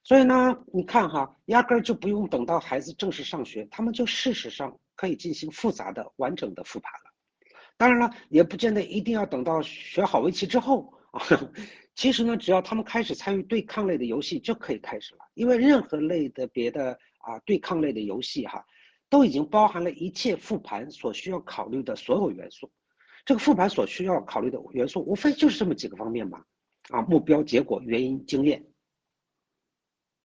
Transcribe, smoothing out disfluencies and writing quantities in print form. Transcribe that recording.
所以呢，你看哈，压根儿就不用等到孩子正式上学，他们就事实上可以进行复杂的、完整的复盘了。当然了，也不见得一定要等到学好围棋之后啊。其实呢，只要他们开始参与对抗类的游戏就可以开始了，因为任何类的别的对抗类的游戏哈，都已经包含了一切复盘所需要考虑的所有元素。这个复盘所需要考虑的元素，无非就是这么几个方面嘛，目标、结果、原因、经验。